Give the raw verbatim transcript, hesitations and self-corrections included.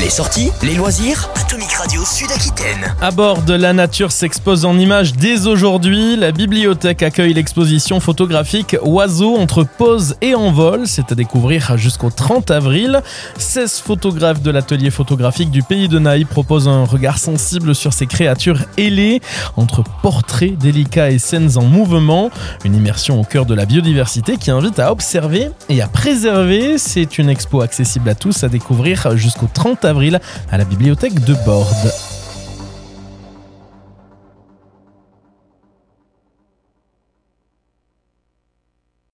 Les sorties, les loisirs, Atomic Radio Sud-Aquitaine. À bord de La Nature s'expose en images dès aujourd'hui. La bibliothèque accueille l'exposition photographique Oiseaux entre pause et envol. C'est à découvrir jusqu'au trente avril. seize photographes de l'atelier photographique du Pays de Naï proposent un regard sensible sur ces créatures ailées, entre portraits délicats et scènes en mouvement. Une immersion au cœur de la biodiversité qui invite à observer et à préserver. C'est une expo accessible à tous à découvrir jusqu'au trente avril à la bibliothèque de Borde.